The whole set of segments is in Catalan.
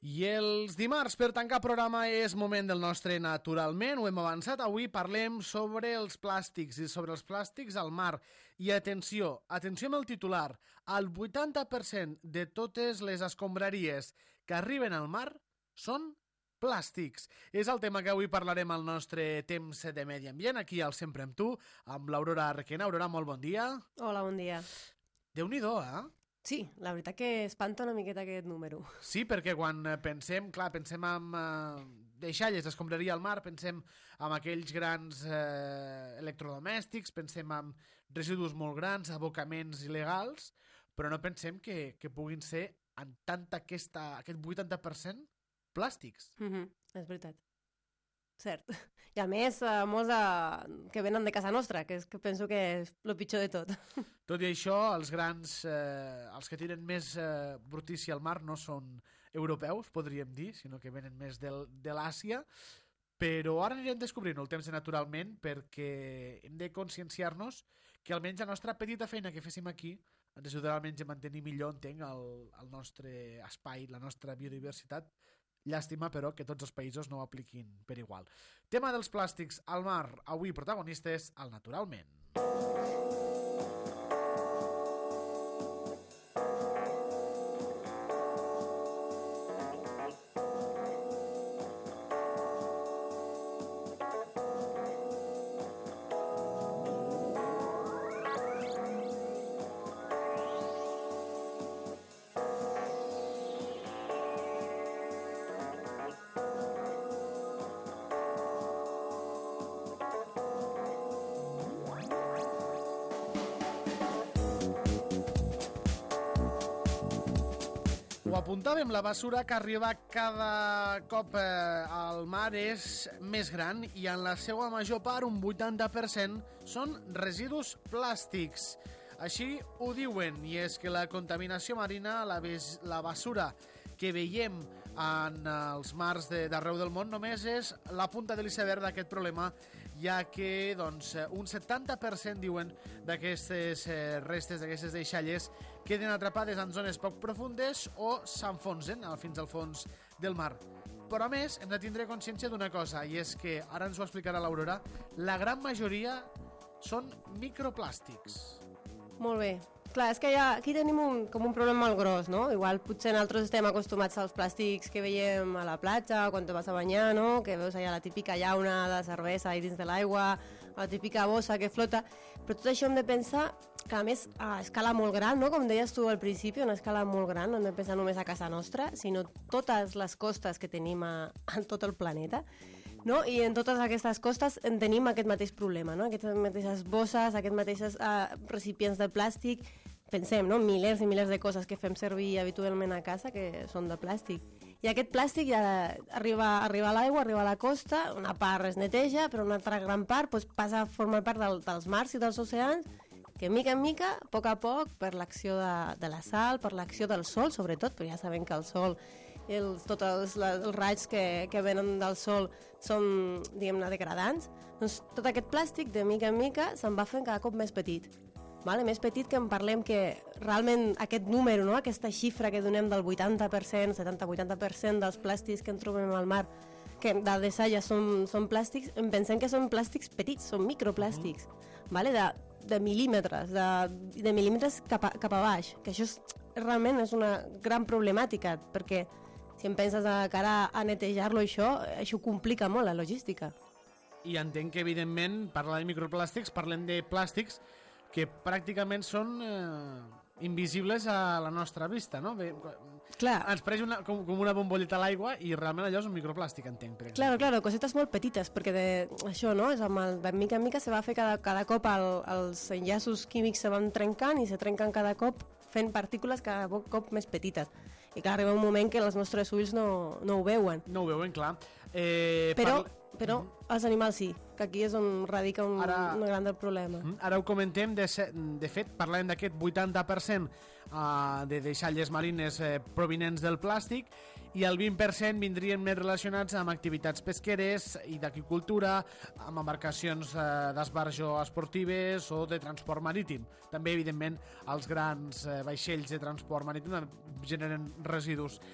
I els dimarts, per tancar programa, és moment del nostre Naturalment. Ho hem avançat. Avui parlem sobre els plàstics i sobre els plàstics al mar. I atenció amb el titular. El 80% de totes les escombraries que arriben al mar són plàstics. És el tema que avui parlarem al nostre temps de medi ambient, aquí al Sempre amb tu, amb l'Aurora Requena. Aurora, molt bon dia. Hola, bon dia. Déu-n'hi-do, eh? Sí, la veritat que espanta una miqueta aquest número. Sí, perquè quan pensem en deixalles d'escombraria al mar, pensem en aquells grans electrodomèstics, pensem en residus molt grans, abocaments il·legals, però no pensem que puguin ser en aquest 80% plàstics. És veritat. Cert. I a més, molts que venen de casa nostra, que penso que és el pitjor de tot. Tot i això, els grans, els que tiren més brutícia al mar no són europeus, podríem dir, sinó que venen més de l'Àsia, però ara anirem descobrint el temps de Naturalment perquè hem de conscienciar-nos que almenys la nostra petita feina que féssim aquí ens ajudarà almenys a mantenir millor, entenc, el nostre espai, la nostra biodiversitat. Llàstima, però, que tots els països no ho apliquin per igual. Tema dels plàstics al mar, avui protagonistes al Naturalment. Ho apuntàvem, la basura que arriba cada cop al mar és més gran i en la seva major part, un 80%, són residus plàstics. Així ho diuen, i és que la contaminació marina, la basura que veiem en els mars d'arreu del món només és la punta de l'iceberg d'aquest problema, ja que un 70% diuen d'aquestes restes, d'aquestes deixalles, queden atrapades en zones poc profundes o s'enfonsen fins al fons del mar. Però a més hem de tindre consciència d'una cosa, i és que, ara ens ho explicarà l'Aurora, la gran majoria són microplàstics. Molt bé. Clar, és que aquí tenim com un problema molt gros, no? Igual potser nosaltres estem acostumats als plàstics que veiem a la platja quan te vas a banyar, no? Que veus allà la típica llauna de cervesa ahí dins de l'aigua, la típica bossa que flota, però tot això hem de pensar que a més a escala molt gran, no? Com deies tu al principi, una escala molt gran, no hem de pensar només a casa nostra, sinó totes les costes que tenim en tot el planeta, no? I en totes aquestes costes en tenim aquest mateix problema, no? Aquestes mateixes bosses, aquests mateixos recipients de plàstic. Pensem, no? Milers i milers de coses que fem servir habitualment a casa que són de plàstic. I aquest plàstic ja arriba a l'aigua, arriba a la costa, una part es neteja, però una altra gran part passa a formar part dels mars i dels oceans, que mica en mica, a poc, per l'acció de la sal, per l'acció del sol, sobretot, però ja sabem que el sol, tots els raigs que venen del sol són, diguem-ne, degradants, doncs tot aquest plàstic, de mica en mica, se'n va fent cada cop més petit. Vale? Més petit que en parlem que realment aquest número, no? Aquesta xifra que donem del 80%, 70-80% dels plàstics que en trobem al mar, que de deixalles són plàstics, pensem que són plàstics petits, són microplàstics, vale? De mil·límetres, de mil·límetres cap a baix, que això realment és una gran problemàtica, perquè si em penses que ara a netejar-lo això complica molt la logística. I entenc que, evidentment, parlant de microplàstics, parlem de plàstics que pràcticament són invisibles a la nostra vista, no? Clar. Ens pareix com una bombolleta a l'aigua i realment allò és un microplàstic, entenc. Per exemple. Claro, cosetes molt petites, perquè això, no? És de mica en mica se va fer cada cop els enllaços químics se van trencant i se trenquen cada cop fent partícules cada cop més petites. I clar, arriba un moment que els nostres ulls no ho veuen. No ho veuen, clar. Però els animals sí, que aquí és on radica un gran del problema. Ara ho comentem, de fet, parlem d'aquest 80% de deixalles marines provinents del plàstic i el 20% vindrien més relacionats amb activitats pesqueres i d'agricultura, amb embarcacions d'esbarjo esportives o de transport marítim. També, evidentment, els grans vaixells de transport marítim generen residus.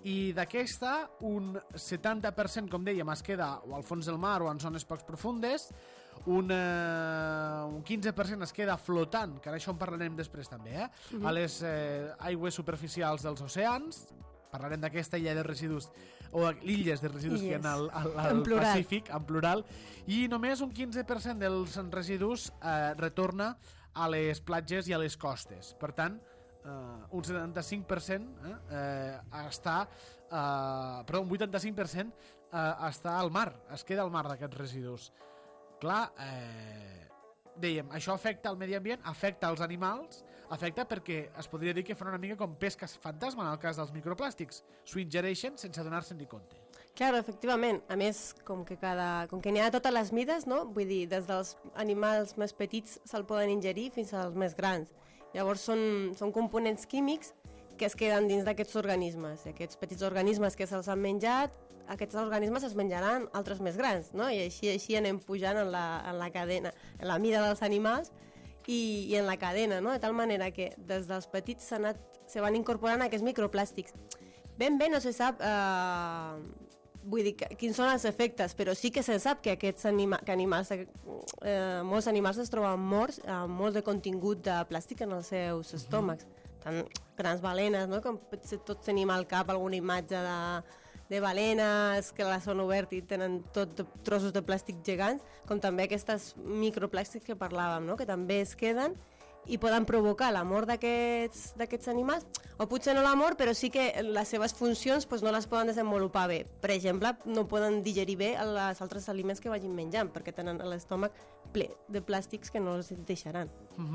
i d'aquesta un 70%, com dèiem, es queda o al fons del mar o en zones poc profundes, un 15% es queda flotant, que ara això en parlarem després també, a les aigües superficials dels oceans. Parlarem d'aquesta illa de residus, o illes de residus que hi ha al Pacífic, en plural, i només un 15% dels residus retorna a les platges i a les costes. Per tant, un 75% està... Perdó, un 85% està al mar, es queda al mar d'aquests residus. Clar, dèiem, això afecta al medi ambient, afecta als animals, afecta perquè es podria dir que fan una mica com pesca fantasma en el cas dels microplàstics. S'ho ingereixen sense donar-se'n ni compte. Claro, efectivament. A més, com que n'hi ha de totes les mides, no? Vull dir, des dels animals més petits se'l poden ingerir fins als més grans. Llavors són components químics que es queden dins d'aquests organismes. I aquests petits organismes que se'ls han menjat, aquests organismes es menjaran altres més grans, no? I així anem pujant en la cadena, en la mida dels animals i en la cadena, no? De tal manera que des dels petits se van incorporant aquests microplàstics. Ben bé no se sap vull dir, quins són els efectes, però sí que se sap que aquests molts animals es troben morts amb molt de contingut de plàstic en els seus estómacs. Tant grans balenes, no? Com potser tots tenim al cap alguna imatge de balenes que les han obert i tenen tot trossos de plàstic gegants, com també aquests microplàstics que parlàvem, no? Que també es queden i poden provocar la mort d'aquests animals, o potser no la mort, però sí que les seves funcions no les poden desenvolupar bé. Per exemple, no poden digerir bé els altres aliments que vagin menjant, perquè tenen l'estómac ple de plàstics que no els deixaran.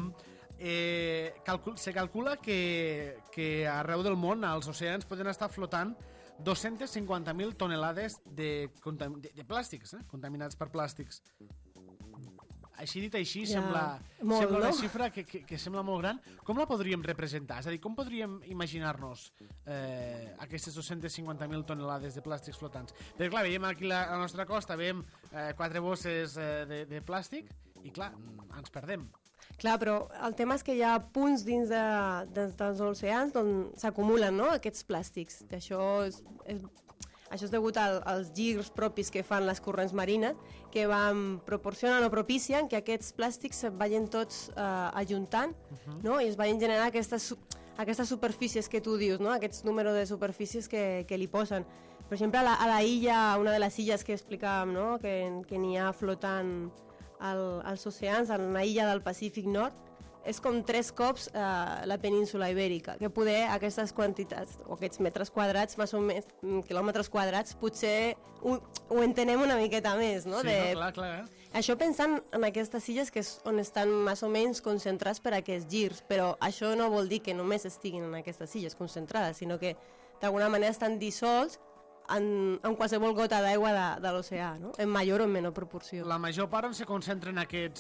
Se calcula que arreu del món els oceans poden estar flotant 250.000 tonelades de plàstics, contaminats per plàstics. Així dit així, sembla una xifra que sembla molt gran. Com la podríem representar? És a dir, com podríem imaginar-nos aquestes 250.000 tonelades de plàstics flotants? Perquè, clar, veiem aquí a la nostra costa, veiem 4 bosses de plàstic i, clar, ens perdem. Clar, però el tema és que hi ha punts dins dels oceans on s'acumulen, no?, aquests plàstics. Això és degut als girs propis que fan les corrents marines, que proporcionen o propicien que aquests plàstics se vagin tots ajuntant, no? I es vagin generant aquestes superfícies que tu dius, no? Aquests números de superfícies que li posen. Per exemple, a la illa, una de les illes que explicàvem, no?, que n'hi ha flotant als oceans, en una illa del Pacífic Nord, és com 3 cops la península ibèrica, que poder aquestes quantitats, o aquests metres quadrats, més o menys quilòmetres quadrats, potser ho entenem una miqueta més, no? Sí, clar. Això pensant en aquestes illes que és on estan més o menys concentrats per aquests girs, però això no vol dir que només estiguin en aquestes illes concentrades, sinó que d'alguna manera estan dissolts en qualsevol gota d'aigua de l'oceà, no? En major o en menor proporció. La major part on se concentren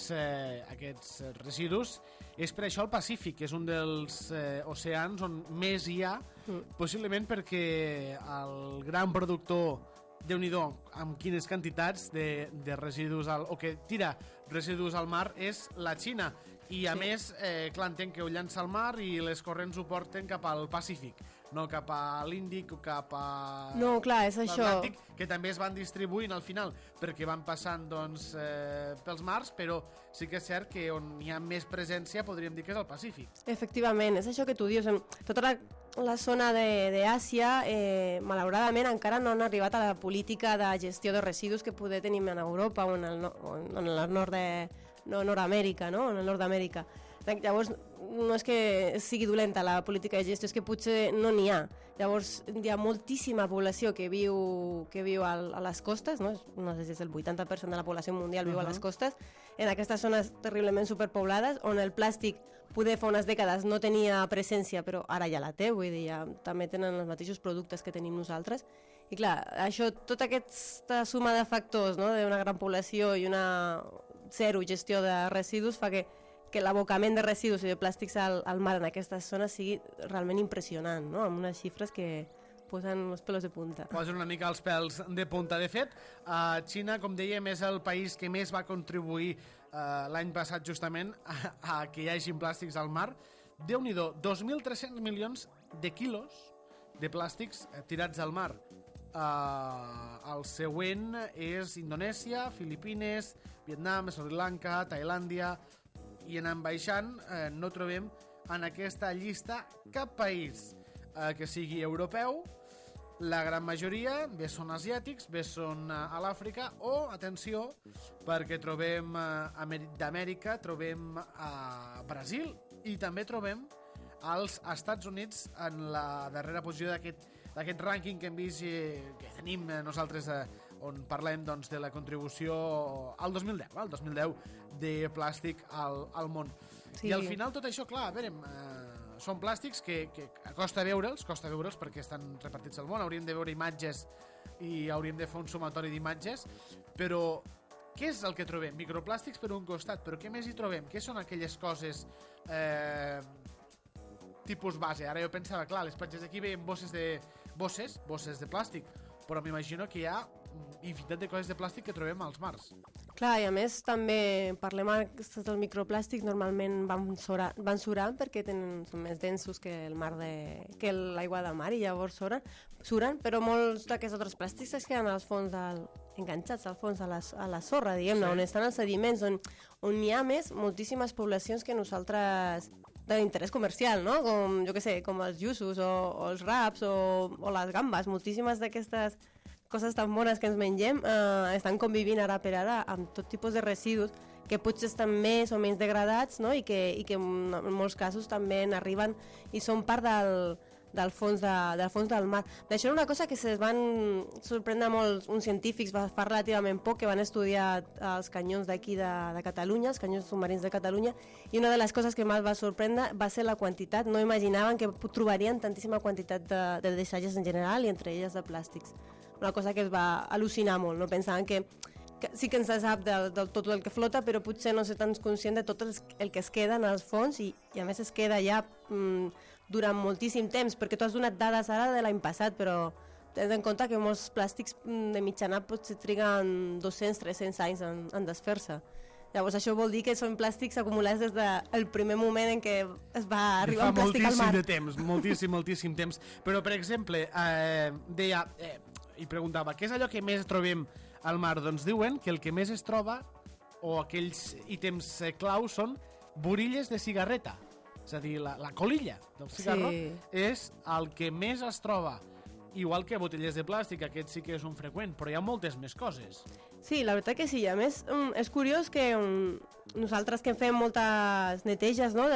aquests residus és per això el Pacífic, que és un dels oceans on més hi ha, possiblement perquè el gran productor, Déu-n'hi-do, amb quines quantitats de residus, o que tira residus al mar, és la Xina. I a més, clar, entenc que ho llança al mar i les corrents ho porten cap al Pacífic, no cap a l'Índic o cap a... No, clar, és això. L'Atlàntic, que també es van distribuint al final, perquè van passant doncs, pels mars, però sí que és cert que on hi ha més presència podríem dir que és el Pacífic. Efectivament, és això que tu dius. Tota la zona d'Àsia, malauradament, encara no han arribat a la política de gestió de residus que poder tenim en Europa o en el Nord-Amèrica, no? En el Nord d'Amèrica. Llavors, no és que sigui dolenta la política de gestió, és que potser no n'hi ha. Llavors, hi ha moltíssima població que viu a les costes, no sé si és el 80% de la població mundial viu a les costes, en aquestes zones terriblement superpoblades, on el plàstic poder fa unes dècades no tenia presència, però ara ja la té, vull dir, ja també tenen els mateixos productes que tenim nosaltres. I clar, això, tota aquesta suma de factors, no?, d'una gran població i una zero gestió de residus fa que l'abocament de residus i de plàstics al mar en aquestes zones sigui realment impressionant, no?, amb unes xifres que posen els pelos de punta. Posen una mica els pèls de punta. De fet, Xina, com dèiem, és el país que més va contribuir l'any passat justament a que hi hagi plàstics al mar. Déu-n'hi-do, 2.300 milions de quilos de plàstics tirats al mar. El següent és Indonèsia, Filipines, Vietnam, Sri Lanka, Tailàndia, i anant baixant no trobem en aquesta llista cap país que sigui europeu. La gran majoria bé són asiàtics, bé són a l'Àfrica o, atenció, perquè trobem d'Amèrica, trobem a Brasil i també trobem als Estats Units en la darrera posició d'aquest rànquing que hem vist que tenim nosaltres on parlem doncs, de la contribució al 2010 de plàstic al món. Sí. I al final tot això, clar, a veure, són plàstics que costa veure'ls perquè estan repartits al món, hauríem de veure imatges i hauríem de fer un sumatori d'imatges, però què és el que trobem? Microplàstics per un costat, però què més hi trobem? Què són aquelles coses tipus base? Ara jo pensava, clar, les platges d'aquí veiem bosses de plàstic, però m'imagino que hi ha infinitat de coses de plàstic que trobem als mars. Clar, i a més també parlem dels microplàstics, normalment van surant perquè són més densos que que l'aigua del mar i llavors suren, però molts d'aquests altres plàstics es queden al fons enganxats al fons a la sorra, diguem-ne, sí. On estan els sediments, on hi ha més moltíssimes poblacions que nosaltres d'interès comercial, no? Com, jo què sé, com els lluços o els raps o les gambes, moltíssimes d'aquestes coses tan bones que ens mengem estan convivint ara per ara amb tot tipus de residus que potser estan més o menys degradats, no? I que en molts casos també n'arriben i són part del fons del mar. D'això era una cosa que es van sorprendre molts uns científics fa relativament poc, que van estudiar els canyons d'aquí de Catalunya, els canyons submarins de Catalunya, i una de les coses que més va sorprendre va ser la quantitat. No imaginaven que trobarien tantíssima quantitat de deixalles en general i entre elles de plàstics. Una cosa que es va al·lucinar molt, no? Pensaven que sí que ens sap del tot el que flota, però potser no ser tan conscient de tot el que es queda en els fons i a més es queda ja durant moltíssim temps, perquè tu has donat dades ara de l'any passat, però tens en compte que molts plàstics de mitjana potser triguen 200-300 anys en desfer-se. Llavors això vol dir que són plàstics acumulats des del primer moment en què es va arribar un plàstic al mar. Moltíssim de temps, moltíssim temps. Però, per exemple, deia, i preguntava, què és allò que més trobem al mar? Doncs diuen que el que més es troba, o aquells ítems claus, són borilles de cigarreta. És a dir, la colilla del cigarro és el que més es troba. Igual que botelles de plàstic, aquest sí que és un freqüent, però hi ha moltes més coses. Sí, la veritat que sí. A més, és curiós que nosaltres que fem moltes neteges, no?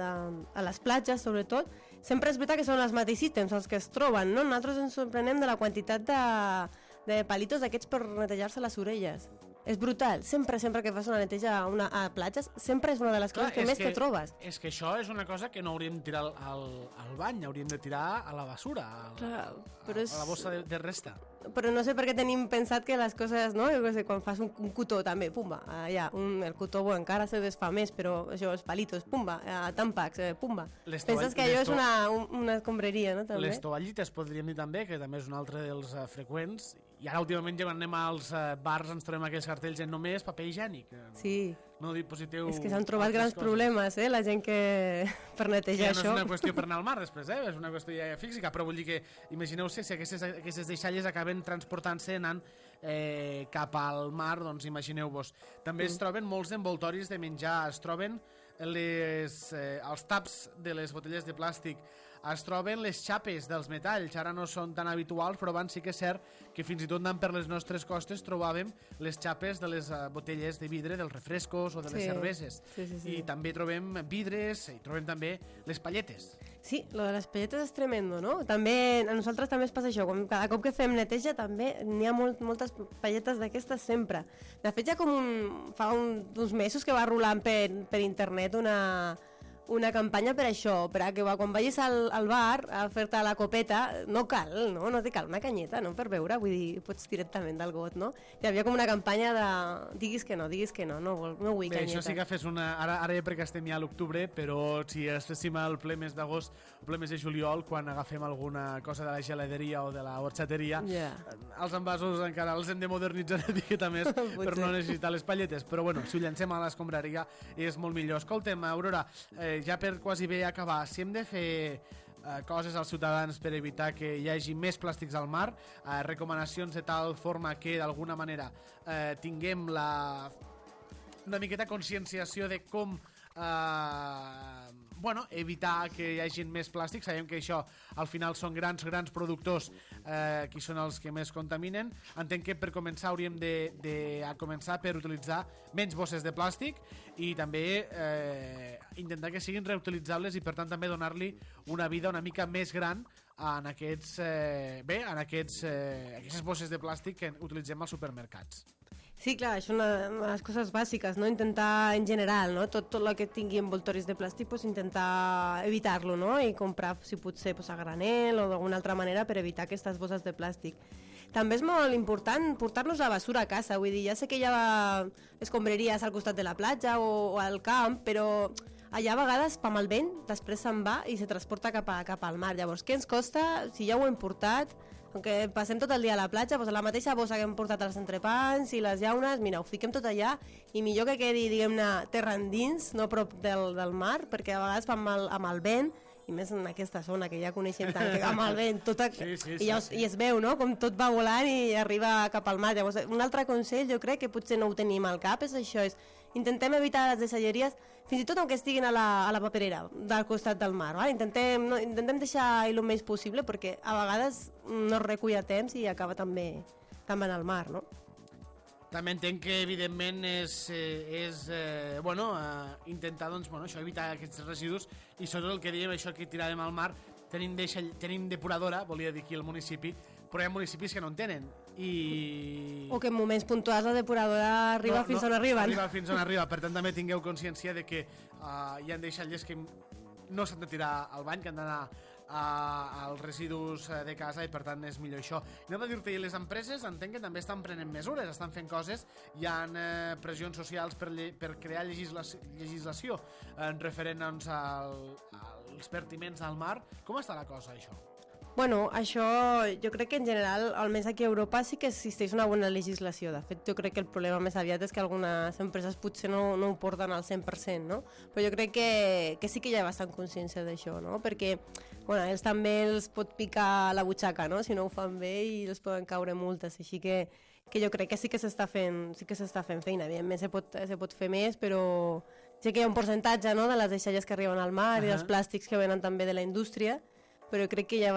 a les platges, sobretot, sempre és veritat que són els mateixos ítems els que es troben, no? Nosaltres ens sorprenem de la quantitat de palitos d'aquests per netejar-se les orelles. És brutal. Sempre que fas una neteja a platges, sempre és una de les coses que més te trobes. És que això és una cosa que no hauríem de tirar al bany, hauríem de tirar a la basura, a la bossa de resta. Però no sé per què tenim pensat que les coses, no? Jo sé, quan fas un cotó també, pumba, allà, el cotó encara se desfà més, però això, els palitos, pumba, tàmpacs, pumba. Penses que allò és una escombraria, no? També? Les tovallites podríem dir també, que també és un altre dels freqüents, i ara últimament quan anem als bars ens trobem aquells cartells en només paper higiènic. Sí. No dispositiu... És que s'han trobat grans problemes, la gent que per netejar això. Ja no és una qüestió per anar al mar després, és una qüestió ja física, però vull dir que imagineu-se si aquestes deixalles acaben transportant-se anant cap al mar, doncs imagineu-vos. També es troben molts envoltoris de menjar, es troben els taps de les botelles de plàstic, es troben les xapes dels metalls, ara no són tan habituals, però abans sí que és cert que fins i tot anant per les nostres costes trobàvem les xapes de les botelles de vidre dels refrescos o de les cerveses. Sí. I també trobem vidres i trobem també les palletes. Sí, lo de les palletes és tremendo, no? També, a nosaltres també es passa això, cada cop que fem neteja també n'hi ha moltes palletes d'aquestes sempre. De fet, ja fa uns mesos que va rolant per internet una campanya per això, perquè quan vagis al bar a fer-te la copeta, no te cal una canyeta, no, per beure, vull dir, pots directament del got, no? Hi havia com una campanya de diguis que no, no vull canyeta. Bé, això sí que fes ara ja perquè estem ja a l'octubre, però si estéssim al ple mes d'agost o ple mes de juliol, quan agafem alguna cosa de la geladeria o de la horxateria, els envasos encara els hem de modernitzar una miqueta més per no necessitar les palletes, però bueno, si ho llancem a l'escombraria és molt millor. Escolta'm, Aurora, ja per quasi bé acabar, si hem de fer coses als ciutadans per evitar que hi hagi més plàstics al mar, recomanacions de tal forma que d'alguna manera tinguem una miqueta conscienciació de com evitar que hi hagi més plàstics. Sabem que això al final són grans productors qui són els que més contaminen. Entenc que per començar hauríem de començar per utilitzar menys bosses de plàstic i també intentar que siguin reutilitzables i per tant també donar-li una vida una mica més gran en aquestes bosses de plàstic que utilitzem als supermercats. Sí, clar, això és una de les coses bàsiques, no? Intentar, en general, no? Tot el que tingui envoltoris de plàstic, pues, intentar evitar-lo, no? I comprar, si pot ser, pues, a granel o d'alguna altra manera per evitar aquestes bosses de plàstic. També és molt important portar-nos la basura a casa, vull dir, ja sé que hi ha escombraries al costat de la platja o al camp, però allà a vegades, amb el vent, després se'n va i se transporta cap al mar. Llavors, què ens costa, si ja ho hem portat, que passem tot el dia a la platja, doncs la mateixa bossa que hem portat els entrepans i les llaunes, mira, ho fiquem tot allà i millor que quedi, diguem-ne, terra endins, no prop del mar, perquè a vegades amb el vent, i més en aquesta zona que ja coneixem tant, que amb el vent tot i es veu, no?, com tot va volant i arriba cap al mar. Llavors, un altre consell, jo crec que potser no ho tenim al cap, és això, intentem evitar les deixalleries, fins i tot aunque estiguin a la paperera del costat del mar, val? Intentem deixar el més possible perquè a vegades no es recull a temps i acaba també en el mar, no? També entenc que evidentment és intentar això, evitar aquests residus i sobretot el que dèiem, això que tiràvem al mar, tenim depuradora, volia dir aquí al municipi, però hi ha municipis que no en tenen o que en moments puntuals la depuradora arriba fins on arriben. Arriba fins on arriba, per tant també tingueu consciència de que hi ha deixalles que no s'han de tirar al bany, que han d'anar als residus de casa i per tant és millor això. Anem a dir-te, les empreses entenc que també estan prenent mesures, estan fent coses, hi ha pressions socials per crear legislació referent als vertiments al mar. Com està la cosa, això? Bueno, això jo crec que en general, almenys aquí a Europa, sí que existeix una bona legislació. De fet, jo crec que el problema més aviat és que algunes empreses potser no ho porten al 100%, no? Però jo crec que sí que hi ha bastant consciència d'això, no? Perquè ells també els pot picar la butxaca, no?, si no ho fan bé i els poden caure multes. Així que jo crec que sí que s'està fent feina. Evidentment se pot fer més, però sé que hi ha un percentatge, no?, de les deixalles que arriben al mar i dels plàstics que venen també de la indústria, però crec que hi ha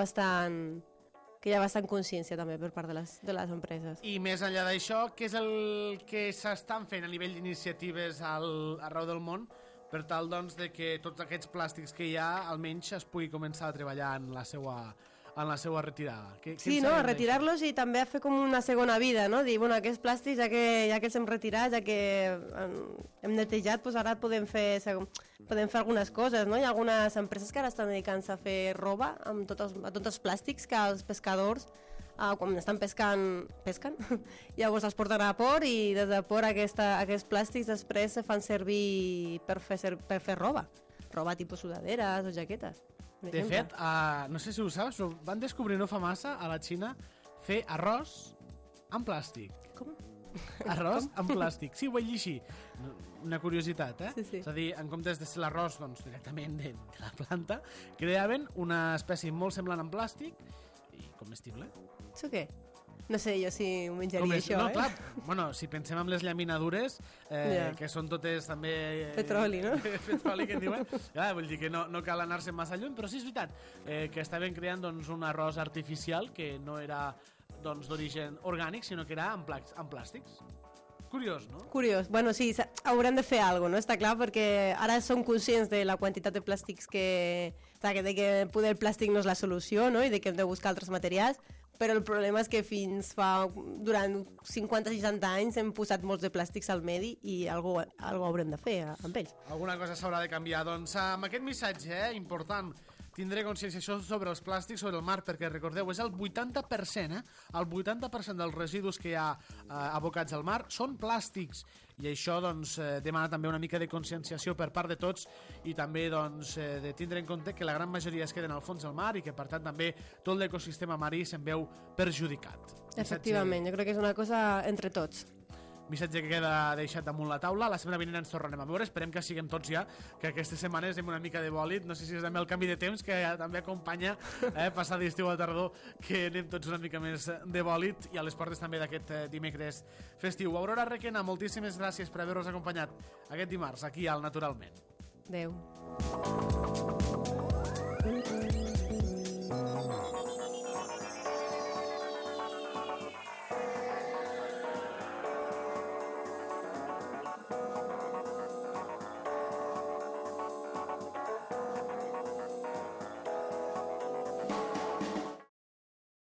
bastant consciència també per part de les empreses. I més enllà d'això, què és el que s'estan fent a nivell d'iniciatives arreu del món per tal doncs, de que tots aquests plàstics que hi ha almenys es pugui començar a treballar en la seva retirada? Sí, no, a retirar-los i també a fer com una segona vida, no? Dir, bueno, aquests plàstics ja que els hem retirat, ja que hem netejat, doncs ara podem fer algunes coses, no? Hi ha algunes empreses que ara estan dedicant-se a fer roba amb tots els plàstics que els pescadors, quan estan pesquen, llavors els porten a port i des de port aquests plàstics després se fan servir per fer roba tipus sudaderes o jaquetes. De fet, no sé si ho saps, però van descobrir no fa massa a la Xina fer arròs amb plàstic. Com? Arròs amb plàstic. Sí, ho vaig llegir. Una curiositat, eh? Sí. És a dir, en comptes de ser l'arròs directament de la planta, creaven una espècie molt semblant en plàstic i comestible. Això què? No sé jo si ho menjaria això, no, clar, bueno, si pensem en les llaminadures, que són totes també... petroli, no? Petroli, que en diuen. Clar, vull dir que no cal anar-se massa lluny, però sí és veritat que estaven creant doncs, un arròs artificial que no era d'origen orgànic, sinó que era en plàstics. Curiós, no? Curiós. Bueno, sí, haurem de fer alguna cosa, no? Està clar, perquè ara som conscients de la quantitat de plàstics de que poder el plàstic no és la solució, no?, i de que hem de buscar altres materials, però el problema és que durant 50-60 anys hem posat molts de plàstics al medi i alguna cosa haurem de fer amb ells. Alguna cosa s'haurà de canviar. Doncs amb aquest missatge important, tindré conscienciació sobre els plàstics, sobre el mar, perquè recordeu, és el 80%, el 80% dels residus que hi ha abocats al mar són plàstics. I això doncs, demana també una mica de conscienciació per part de tots i també doncs, de tindre en compte que la gran majoria es queden al fons del mar i que per tant també tot l'ecosistema marí se'n veu perjudicat. Efectivament, jo crec que és una cosa entre tots. missatge que queda deixat damunt la taula. La setmana vinent ens tornarem a veure, esperem que siguem tots ja, que aquestes setmanes anem una mica de bòlit, no sé si és també el canvi de temps que també acompanya passar d'estiu a tardor, que anem tots una mica més de bòlit, i a les portes també d'aquest dimecres festiu. Aurora Requena, moltíssimes gràcies per haver-nos acompanyat aquest dimarts aquí al Naturalment. Adéu.